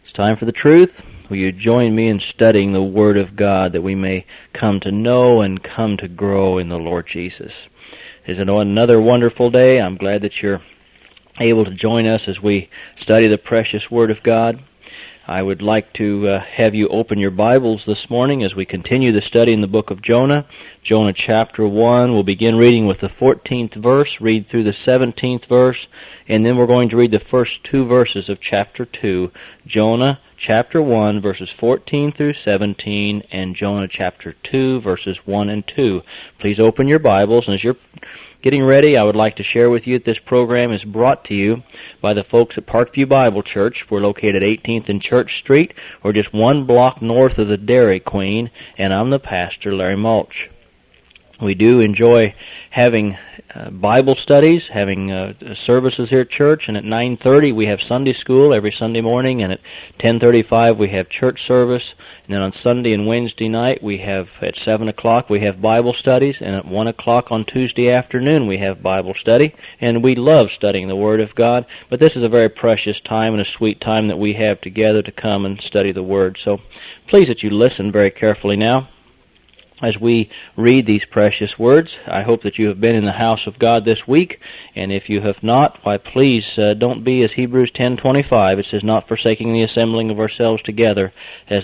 It's time for the truth. Will you join me in studying the Word of God that we may come to know and come to grow in the Lord Jesus? It's another wonderful day. I'm glad that you're able to join us as we study the precious Word of God. I would like to have you open your Bibles this morning as we continue the study in the book of Jonah. Jonah chapter 1. We'll begin reading with the 14th verse, read through the 17th verse, and then we're going to read the first two verses of chapter 2. Jonah chapter 1, verses 14 through 17, and Jonah chapter 2, verses 1 and 2. Please open your Bibles, and as you're getting ready, I would like to share with you that this program is brought to you by the folks at Parkview Bible Church. We're located at 18th and Church Street. We're just one block north of the Dairy Queen, and I'm the pastor, Larry Mulch. We do enjoy having Bible studies, having services here at church, and at 9:30 we have Sunday school every Sunday morning, and at 10:35 we have church service, and then on Sunday and Wednesday night we have, at 7 o'clock we have Bible studies, and at 1 o'clock on Tuesday afternoon we have Bible study, and we love studying the Word of God, but this is a very precious time and a sweet time that we have together to come and study the Word. So please that you listen very carefully now as we read these precious words. I hope that you have been in the house of God this week, and if you have not, why please don't be as Hebrews 10:25. It says, "Not forsaking the assembling of ourselves together, as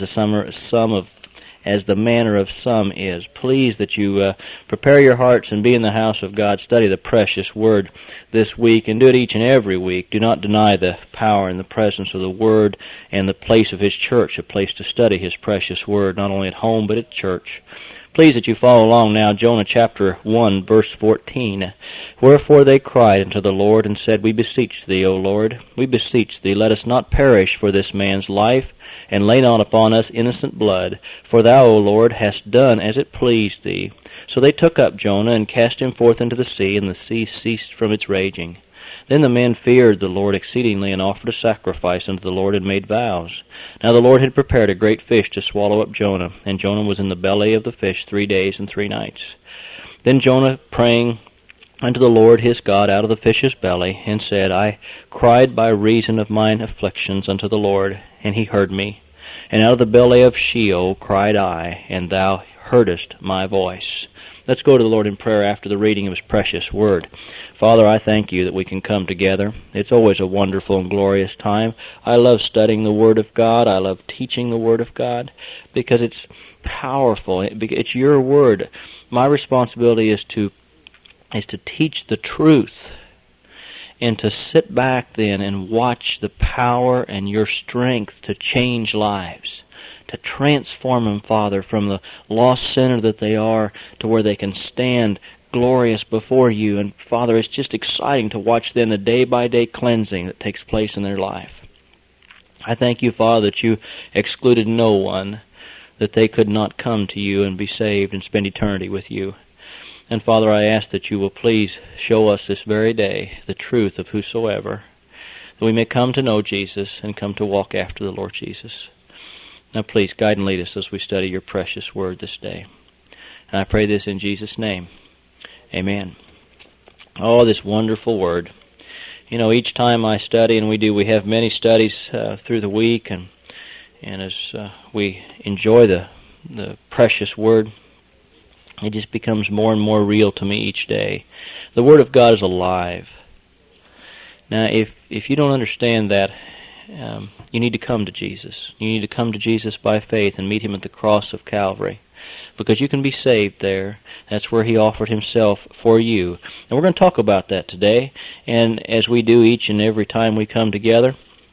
the manner of some is." Please that you prepare your hearts and be in the house of God. Study the precious Word this week, and do it each and every week. Do not deny the power and the presence of the Word and the place of His church, a place to study His precious Word, not only at home but at church. Please that you follow along now, Jonah chapter 1, verse 14. "Wherefore they cried unto the Lord, and said, We beseech thee, O Lord, we beseech thee, let us not perish for this man's life, and lay not upon us innocent blood. For thou, O Lord, hast done as it pleased thee. So they took up Jonah, and cast him forth into the sea, and the sea ceased from its raging. Then the men feared the Lord exceedingly, and offered a sacrifice unto the Lord, and made vows. Now the Lord had prepared a great fish to swallow up Jonah, and Jonah was in the belly of the fish 3 days and 3 nights. Then Jonah, praying unto the Lord his God out of the fish's belly, and said, I cried by reason of mine afflictions unto the Lord, and he heard me. And out of the belly of Sheol cried I, and thou heardest my voice." Let's go to the Lord in prayer after the reading of His precious Word. Father, I thank You that we can come together. It's always a wonderful and glorious time. I love studying the Word of God. I love teaching the Word of God because it's powerful. It's Your Word. My responsibility is to teach the truth, and to sit back then and watch the power and Your strength to change lives, to transform them, Father, from the lost sinner that they are to where they can stand glorious before You. And Father, it's just exciting to watch then the day-by-day cleansing that takes place in their life. I thank You, Father, that You excluded no one, that they could not come to You and be saved and spend eternity with You. And Father, I ask that You will please show us this very day the truth of whosoever, that we may come to know Jesus and come to walk after the Lord Jesus. Now please guide and lead us as we study Your precious Word this day. And I pray this in Jesus' name. Amen. Oh, this wonderful Word. You know, each time I study, and we have many studies through the week, and as we enjoy the precious Word, it just becomes more and more real to me each day. The Word of God is alive. Now, if you don't understand that, you need to come to Jesus. You need to come to Jesus by faith and meet Him at the cross of Calvary, because you can be saved there. That's where He offered Himself for you. And we're going to talk about that today, and as we do each and every time we come together.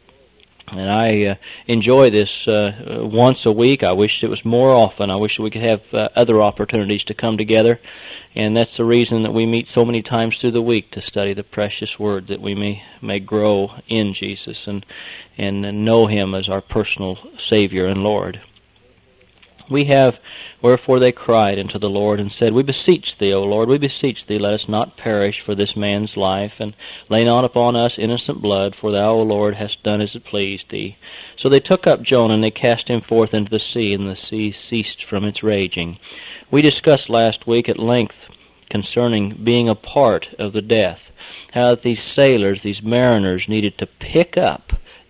And I enjoy this once a week. I wish it was more often. I wish we could have other opportunities to come together. And that's the reason that we meet so many times through the week, to study the precious Word, that we may grow in Jesus and know Him as our personal Savior and Lord. We have, "Wherefore they cried unto the Lord, and said, We beseech Thee, O Lord, we beseech Thee, let us not perish for this man's life, and lay not upon us innocent blood, for Thou, O Lord, hast done as it pleased Thee. So they took up Jonah, and they cast him forth into the sea, and the sea ceased from its raging." We discussed last week at length concerning being a part of the death, how that these sailors, these mariners, needed to pick up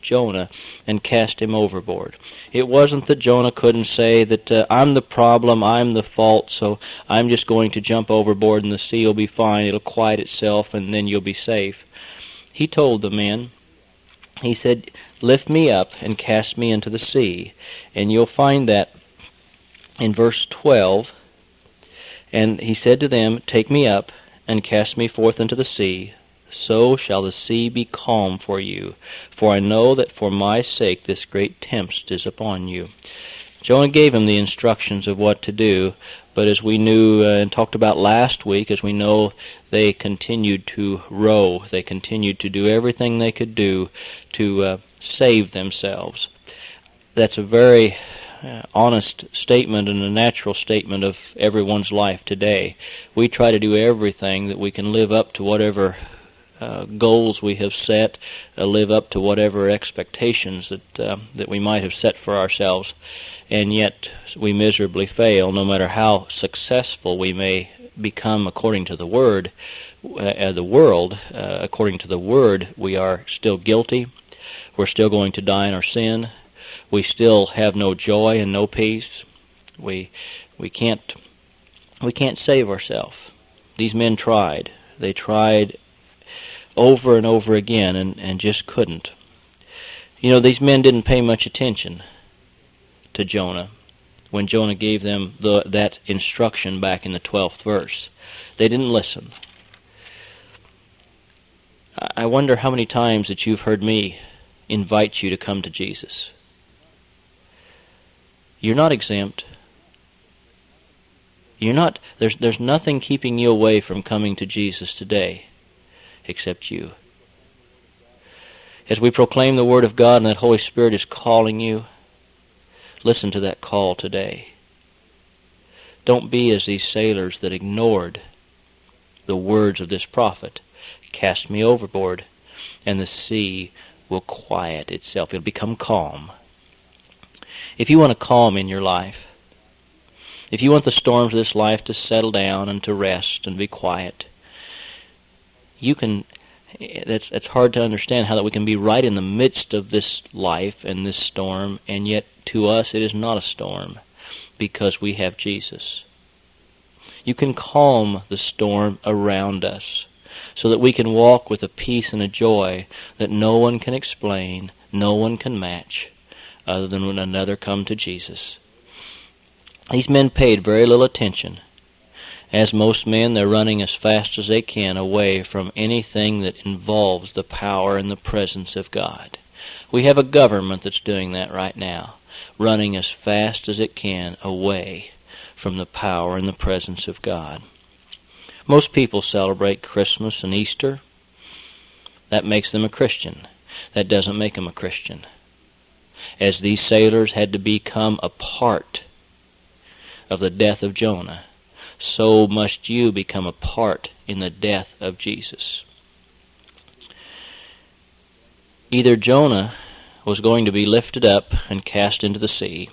Jonah and cast him overboard. It wasn't that Jonah couldn't say that I'm the problem, I'm the fault, so I'm just going to jump overboard and the sea will be fine, it'll quiet itself, and then you'll be safe. He told the men, he said, lift me up and cast me into the sea. And you'll find that in verse 12. And he said to them, take me up and cast me forth into the sea. So shall the sea be calm for you. For I know that for my sake this great tempest is upon you. Jonah gave him the instructions of what to do. But as we knew and talked about last week, as we know, they continued to row. They continued to do everything they could do to save themselves. That's a very honest statement and a natural statement of everyone's life today. We try to do everything that we can live up to whatever goals we have set, live up to whatever expectations that we might have set for ourselves, and yet we miserably fail. No matter how successful we may become according to the world, according to the Word, we are still guilty. We're still going to die in our sin. We still have no joy and no peace. We can't save ourselves. These men tried. They tried over and over again and just couldn't. You know, these men didn't pay much attention to Jonah when Jonah gave them that instruction back in the 12th verse. They didn't listen. I wonder how many times that you've heard me invite you to come to Jesus. You're not exempt. There's nothing keeping you away from coming to Jesus today except you. As we proclaim the Word of God and that Holy Spirit is calling you, listen to that call today. Don't be as these sailors that ignored the words of this prophet. Cast me overboard, and the sea will quiet itself. It'll become calm. If you want a calm in your life, if you want the storms of this life to settle down and to rest and be quiet, you can. It's hard to understand how that we can be right in the midst of this life and this storm, and yet to us it is not a storm because we have Jesus. You can calm the storm around us so that we can walk with a peace and a joy that no one can explain, no one can match, other than when another come to Jesus. These men paid very little attention. As most men, they're running as fast as they can away from anything that involves the power and the presence of God. We have a government that's doing that right now, running as fast as it can away from the power and the presence of God. Most people celebrate Christmas and Easter. That makes them a Christian. That doesn't make them a Christian. As these sailors had to become a part of the death of Jonah, so must you become a part in the death of Jesus. Either Jonah was going to be lifted up and cast into the sea,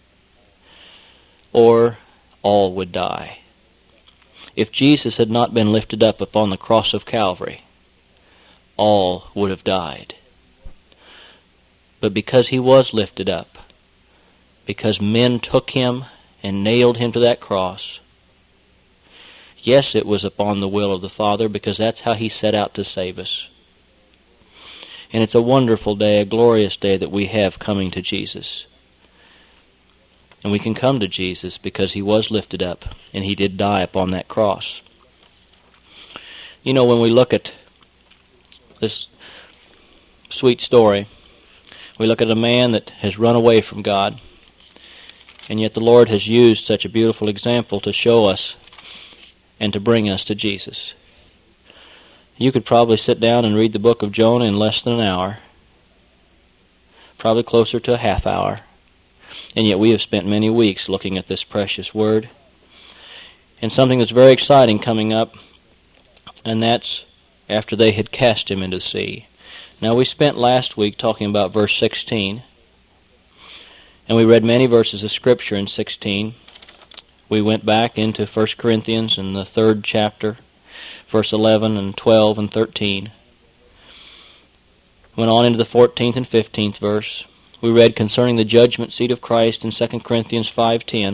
or all would die. If Jesus had not been lifted up upon the cross of Calvary, all would have died. But because he was lifted up, because men took him and nailed him to that cross, yes, it was upon the will of the Father, because that's how he set out to save us. And it's a wonderful day, a glorious day that we have coming to Jesus. And we can come to Jesus because he was lifted up and he did die upon that cross. You know, when we look at this sweet story, we look at a man that has run away from God, and yet the Lord has used such a beautiful example to show us and to bring us to Jesus. You could probably sit down and read the book of Jonah in less than an hour, probably closer to a half hour, and yet we have spent many weeks looking at this precious word. And something that's very exciting coming up, and that's after they had cast him into the sea. Now, we spent last week talking about verse 16, and we read many verses of Scripture in 16. We went back into 1 Corinthians in the 3rd chapter, verse 11 and 12 and 13. Went on into the 14th and 15th verse. We read concerning the judgment seat of Christ in 2 Corinthians 5:10.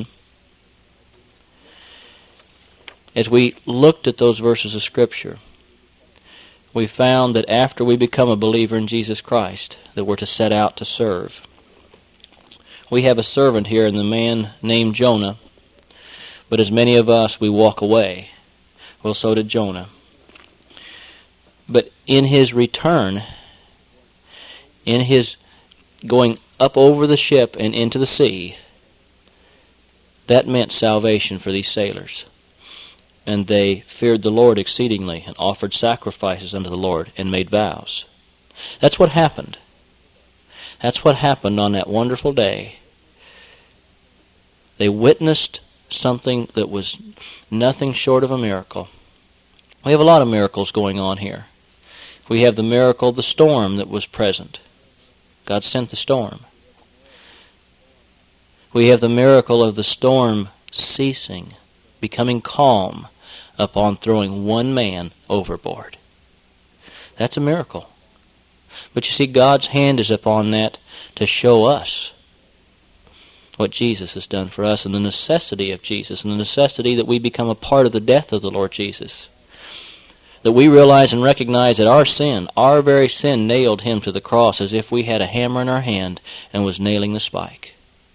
As we looked at those verses of Scripture, we found that after we become a believer in Jesus Christ, that we're to set out to serve. We have a servant here in the man named Jonah, but as many of us, we walk away. Well, so did Jonah. But in his return, in his going up over the ship and into the sea, that meant salvation for these sailors. And they feared the Lord exceedingly and offered sacrifices unto the Lord and made vows. That's what happened. That's what happened on that wonderful day. They witnessed something that was nothing short of a miracle. We have a lot of miracles going on here. We have the miracle of the storm that was present. God sent the storm. We have the miracle of the storm ceasing, becoming calm, upon throwing one man overboard. That's a miracle. But you see, God's hand is upon that to show us what Jesus has done for us and the necessity of Jesus and the necessity that we become a part of the death of the Lord Jesus. That we realize and recognize that our sin, our very sin, nailed him to the cross as if we had a hammer in our hand and was nailing the spike.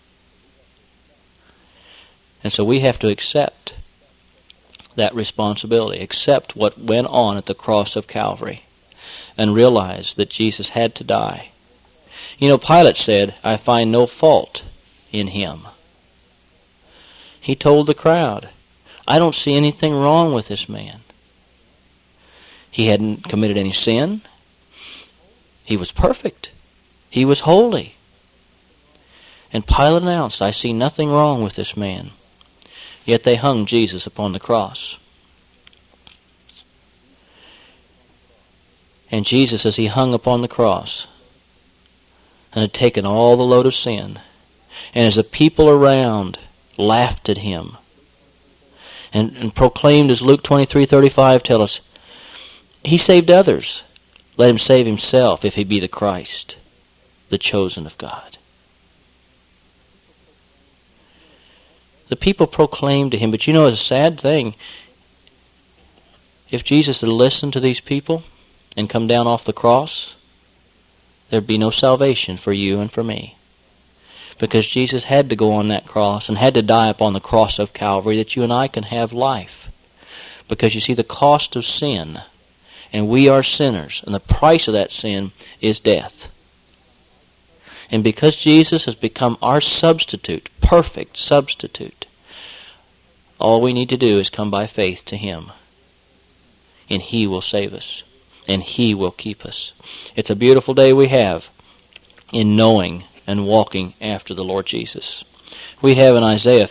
And so we have to accept that responsibility, accept what went on at the cross of Calvary, and realize that Jesus had to die. You know, Pilate said, "I find no fault in him." He told the crowd, "I don't see anything wrong with this man. He hadn't committed any sin. He was perfect. He was holy." And Pilate announced, "I see nothing wrong with this man." Yet they hung Jesus upon the cross. And Jesus, as he hung upon the cross and had taken all the load of sin, and as the people around laughed at him and proclaimed, as Luke 23:35 tells us, he saved others. Let him save himself if he be the Christ, the chosen of God. The people proclaimed to him, but you know, it's a sad thing. If Jesus had listened to these people and come down off the cross, there'd be no salvation for you and for me. Because Jesus had to go on that cross and had to die upon the cross of Calvary that you and I can have life. Because you see, the cost of sin, and we are sinners, and the price of that sin is death. And because Jesus has become our substitute, perfect substitute, all we need to do is come by faith to him. And he will save us. And he will keep us. It's a beautiful day we have in knowing and walking after the Lord Jesus. We have in Isaiah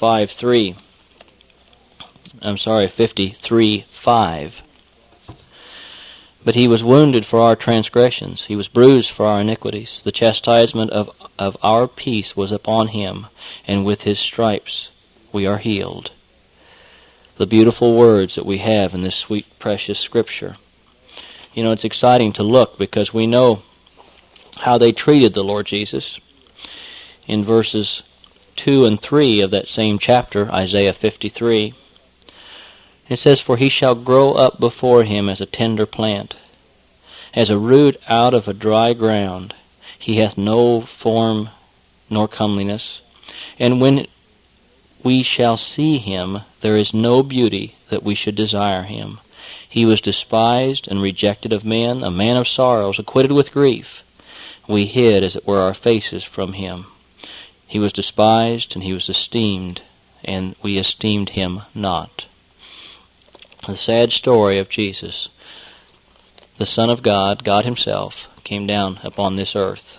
53:5. But he was wounded for our transgressions. He was bruised for our iniquities. The chastisement of our peace was upon him, and with his stripes we are healed. The beautiful words that we have in this sweet, precious Scripture. You know, it's exciting to look because we know how they treated the Lord Jesus. In verses 2 and 3 of that same chapter, Isaiah 53, it says, "For he shall grow up before him as a tender plant, as a root out of a dry ground. He hath no form nor comeliness. And when we shall see him, there is no beauty that we should desire him. He was despised and rejected of men, a man of sorrows, acquitted with grief. We hid, as it were, our faces from him. He was despised and he was esteemed, and we esteemed him not." The sad story of Jesus, the Son of God, God himself, came down upon this earth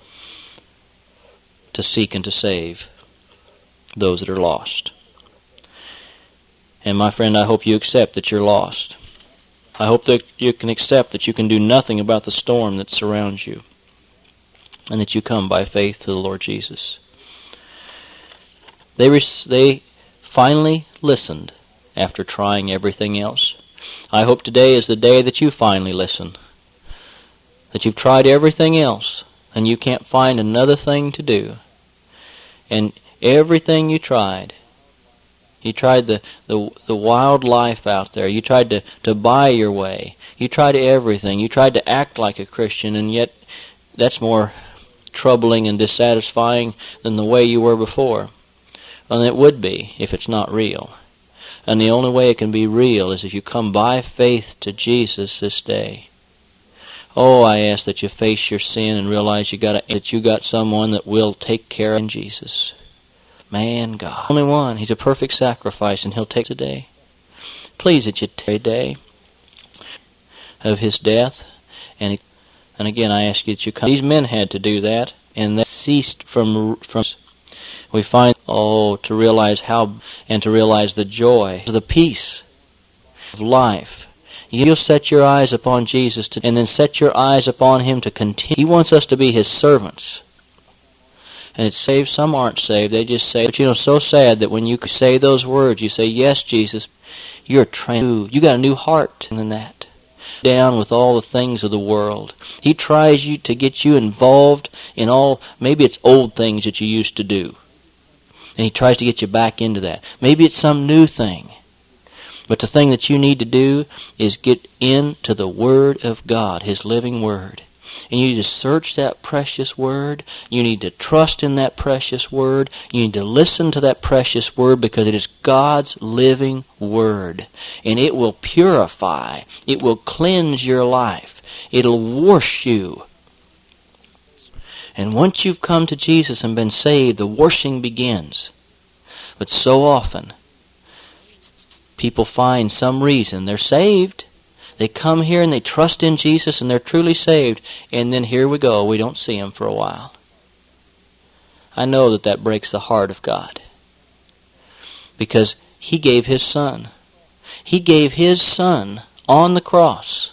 to seek and to save those that are lost. And my friend, I hope you accept that you're lost. I hope that you can accept that you can do nothing about the storm that surrounds you, and that you come by faith to the Lord Jesus. They finally listened after trying everything else. I hope today is the day that you finally listen. that you've tried everything else, and you can't find another thing to do. And everything you tried the wild life out there. You tried to buy your way. You tried everything. You tried to act like a Christian, and yet that's more troubling and dissatisfying than the way you were before. And it would be if it's not real. And the only way it can be real is if you come by faith to Jesus this day. Oh, I ask that you face your sin and realize that you got someone that will take care of Jesus. Man, God. Only one. He's a perfect sacrifice, and He'll take today. Please that you take a day of His death. And again, I ask you that you come. These men had to do that, and they ceased from. We find, to realize to realize the joy, the peace of life. You'll set your eyes upon Jesus, and then set your eyes upon Him to continue. He wants us to be His servants. And it's saved. Some aren't saved. They just say, but so sad that when you say those words, you say, yes, Jesus, you're trained. You got a new heart than that. Down with all the things of the world. He tries to get you involved in maybe it's old things that you used to do. And He tries to get you back into that. Maybe it's some new thing. But the thing that you need to do is get into the Word of God, His living Word. And you need to search that precious Word. You need to trust in that precious Word. You need to listen to that precious Word, because it is God's living Word. And it will purify. It will cleanse your life. It'll wash you. And once you've come to Jesus and been saved, the washing begins. But so often, people find some reason. They're saved. They come here and they trust in Jesus and they're truly saved. And then here we go. We don't see Him for a while. I know that breaks the heart of God. Because He gave His Son. He gave His Son on the cross.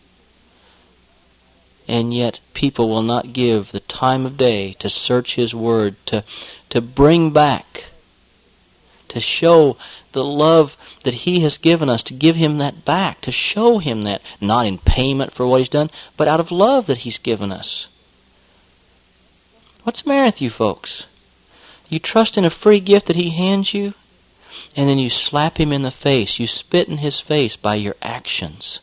And yet people will not give the time of day to search His Word, to bring back, to show the love that He has given us, to give Him that back, to show Him that, not in payment for what He's done, but out of love that He's given us. What's the matter with you folks? You trust in a free gift that He hands you, and then you slap Him in the face, you spit in His face by your actions.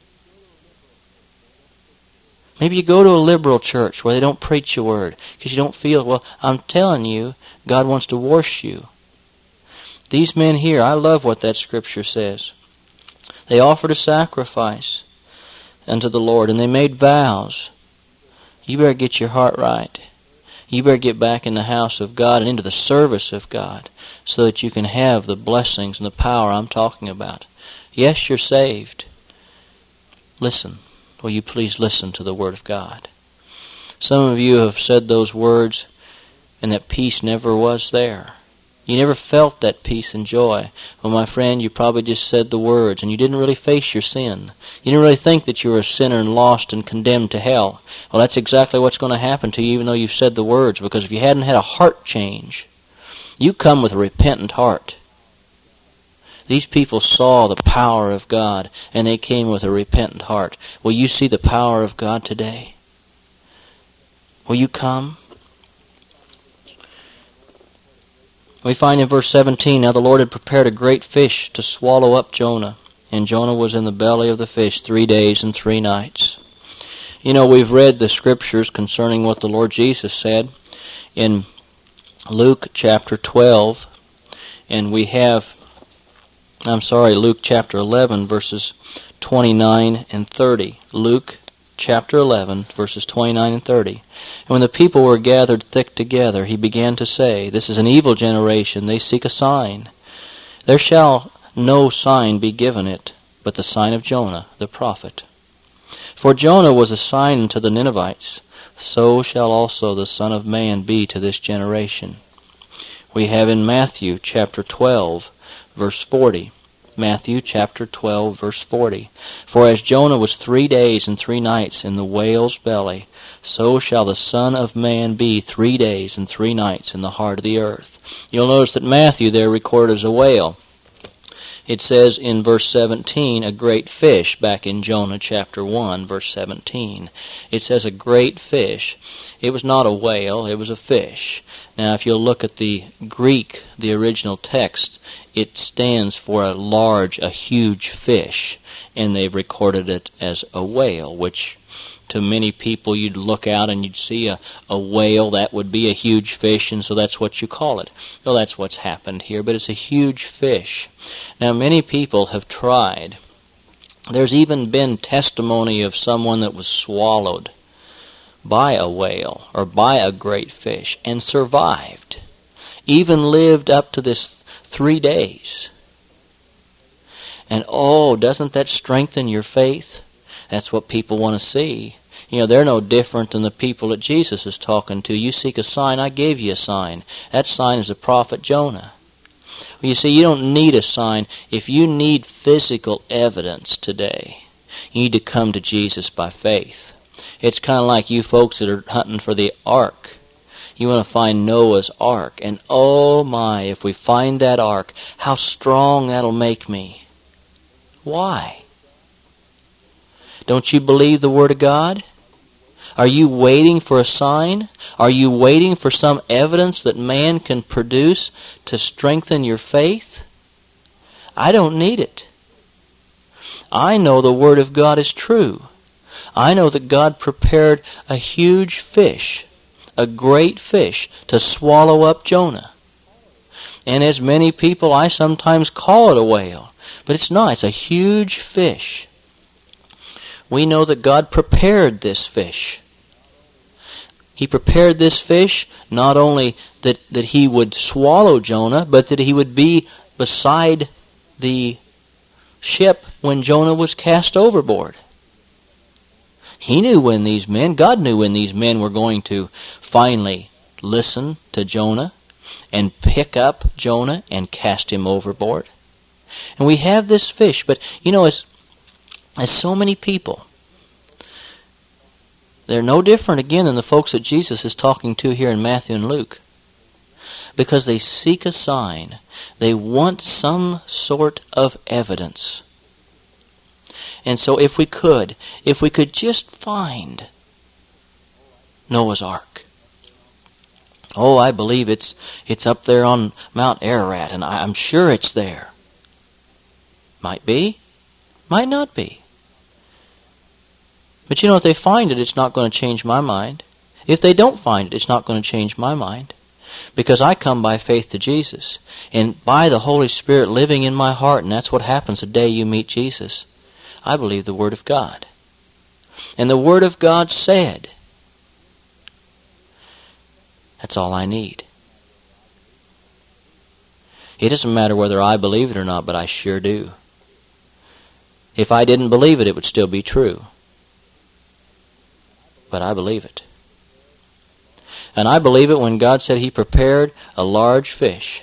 Maybe you go to a liberal church where they don't preach a word because you don't feel, well, I'm telling you, God wants to wash you. These men here, I love what that scripture says. They offered a sacrifice unto the Lord, and they made vows. You better get your heart right. You better get back in the house of God and into the service of God so that you can have the blessings and the power I'm talking about. Yes, you're saved. Listen. Will you please listen to the Word of God? Some of you have said those words and that peace never was there. You never felt that peace and joy. Well, my friend, you probably just said the words and you didn't really face your sin. You didn't really think that you were a sinner and lost and condemned to hell. Well, that's exactly what's going to happen to you even though you've said the words, because if you hadn't had a heart change, you come with a repentant heart. These people saw the power of God, and they came with a repentant heart. Will you see the power of God today? Will you come? We find in verse 17, now the Lord had prepared a great fish to swallow up Jonah, and Jonah was in the belly of the fish 3 days and 3 nights. You know, we've read the scriptures concerning what the Lord Jesus said in Luke chapter 12, and we have Luke chapter 11, verses 29 and 30. Luke chapter 11, verses 29 and 30. And when the people were gathered thick together, He began to say, this is an evil generation, they seek a sign. There shall no sign be given it, but the sign of Jonah, the prophet. For Jonah was a sign unto the Ninevites, so shall also the Son of Man be to this generation. We have in Matthew chapter 12, verse 40. Matthew chapter 12, verse 40. For as Jonah was 3 days and 3 nights in the whale's belly, so shall the Son of Man be 3 days and 3 nights in the heart of the earth. You'll notice that Matthew there recorded as a whale. It says in verse 17, a great fish, back in Jonah chapter 1, verse 17. It says a great fish. It was not a whale, it was a fish. Now, if you'll look at the Greek, the original text, it stands for a huge fish, and they've recorded it as a whale, which to many people you'd look out and you'd see a whale, that would be a huge fish, and so that's what you call it. Well, that's what's happened here, but it's a huge fish. Now, many people have tried. There's even been testimony of someone that was swallowed by a whale or by a great fish and survived, even lived up to this 3 days. And doesn't that strengthen your faith? That's what people want to see. They're no different than the people that Jesus is talking to. You seek a sign, I gave you a sign. That sign is the prophet Jonah. Well, you see, you don't need a sign. If you need physical evidence today, you need to come to Jesus by faith. It's kind of like you folks that are hunting for the ark. You want to find Noah's ark. And oh my, if we find that ark, how strong that'll make me. Why? Don't you believe the Word of God? Are you waiting for a sign? Are you waiting for some evidence that man can produce to strengthen your faith? I don't need it. I know the Word of God is true. I know that God prepared a huge fish, a great fish, to swallow up Jonah. And as many people, I sometimes call it a whale. But it's not. It's a huge fish. We know that God prepared this fish. He prepared this fish not only that he would swallow Jonah, but that he would be beside the ship when Jonah was cast overboard. He knew when God knew when these men were going to finally listen to Jonah and pick up Jonah and cast him overboard. And we have this fish, but as so many people, they're no different again than the folks that Jesus is talking to here in Matthew and Luke. Because they seek a sign. They want some sort of evidence. And so if we could just find Noah's Ark. Oh, I believe it's up there on Mount Ararat, and I'm sure it's there. Might be, might not be. But if they find it, it's not going to change my mind. If they don't find it, it's not going to change my mind. Because I come by faith to Jesus, and by the Holy Spirit living in my heart, and that's what happens the day you meet Jesus. I believe the Word of God. And the Word of God said, that's all I need. It doesn't matter whether I believe it or not, but I sure do. If I didn't believe it, it would still be true. But I believe it. And I believe it when God said He prepared a large fish.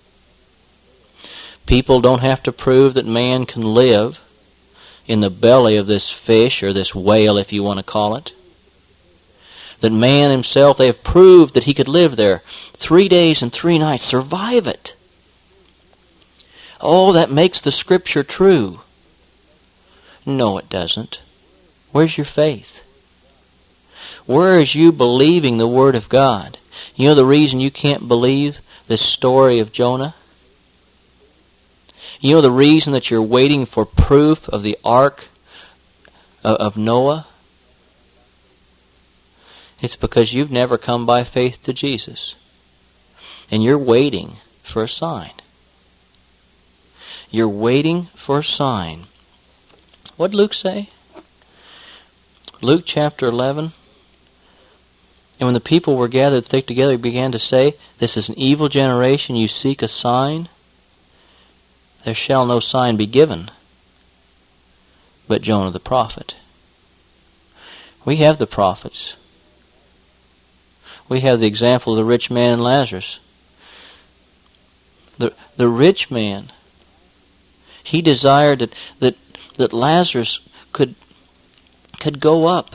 People don't have to prove that man can live in the belly of this fish, or this whale if you want to call it. That man himself, they have proved that he could live there 3 days and 3 nights, survive it. Oh, that makes the Scripture true. No, it doesn't. Where's your faith? Where is you believing the Word of God? You know the reason you can't believe this story of Jonah? You know the reason that you're waiting for proof of the ark of Noah? It's because you've never come by faith to Jesus. And you're waiting for a sign. You're waiting for a sign. What did Luke say? Luke chapter 11. And when the people were gathered thick together, he began to say, this is an evil generation, you seek a sign. There shall no sign be given but Jonah the prophet. We have the prophets. We have the example of the rich man and Lazarus. The rich man, he desired that Lazarus could go up.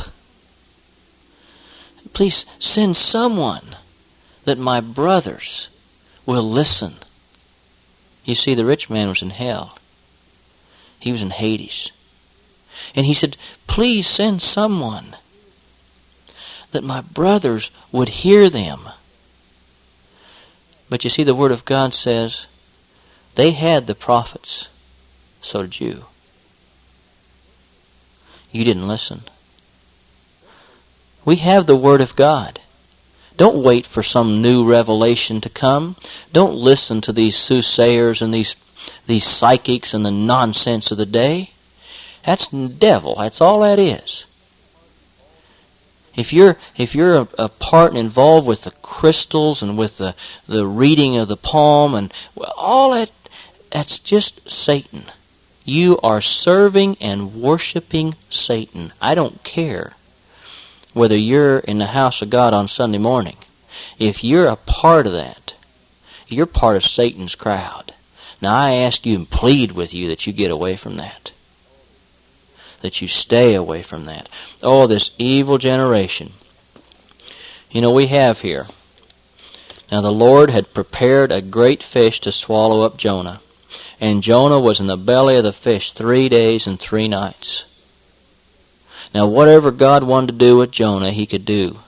Please send someone that my brothers will listen. You see, the rich man was in hell. He was in Hades. And he said, please send someone that my brothers would hear them. But you see, the Word of God says, they had the prophets. So did you. You didn't listen. We have the Word of God. Don't wait for some new revelation to come. Don't listen to these soothsayers and these psychics and the nonsense of the day. That's the devil. That's all that is. If you're a part and involved with the crystals and with the reading of the palm and all that, that's just Satan. You are serving and worshiping Satan. I don't care whether you're in the house of God on Sunday morning. If you're a part of that, you're part of Satan's crowd. Now I ask you and plead with you that you get away from that. That you stay away from that. Oh, this evil generation. You know, we have here. Now the Lord had prepared a great fish to swallow up Jonah. And Jonah was in the belly of the fish 3 days and 3 nights. Now whatever God wanted to do with Jonah, He could do.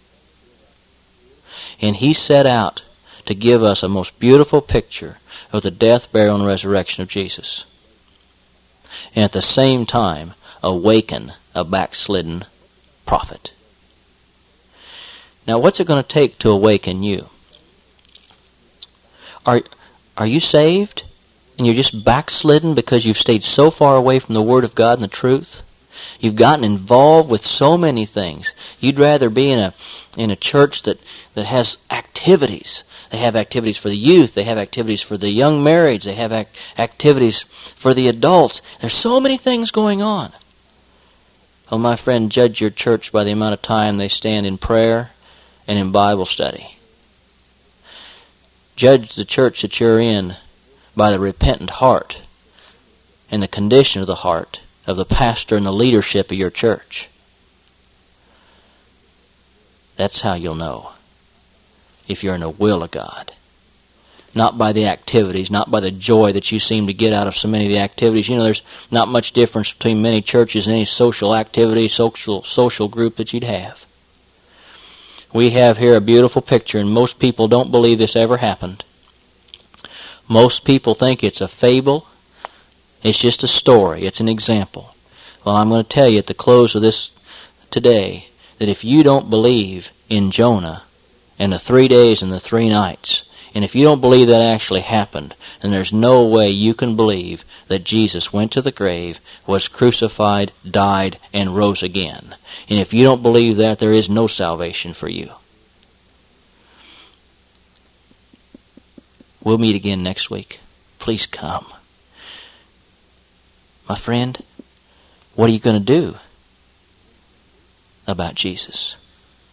And He set out to give us a most beautiful picture of the death, burial, and resurrection of Jesus. And at the same time, awaken a backslidden prophet. Now what's it going to take to awaken you? Are you saved? And you're just backslidden because you've stayed so far away from the Word of God and the truth? You've gotten involved with so many things. You'd rather be in a church that has activities. They have activities for the youth. They have activities for the young marrieds. They have activities for the adults. There's so many things going on. Oh, my friend, judge your church by the amount of time they stand in prayer and in Bible study. Judge the church that you're in by the repentant heart and the condition of the heart of the pastor and the leadership of your church. That's how you'll know if you're in the will of God. Not by the activities, not by the joy that you seem to get out of so many of the activities. You know, there's not much difference between many churches and any social activity, social group that you'd have. We have here a beautiful picture, and most people don't believe this ever happened. Most people think it's a fable. It's just a story. It's an example. Well, I'm going to tell you at the close of this today that if you don't believe in Jonah and the 3 days and the 3 nights, and if you don't believe that actually happened, then there's no way you can believe that Jesus went to the grave, was crucified, died, and rose again. And if you don't believe that, there is no salvation for you. We'll meet again next week. Please come. My friend, what are you going to do about Jesus?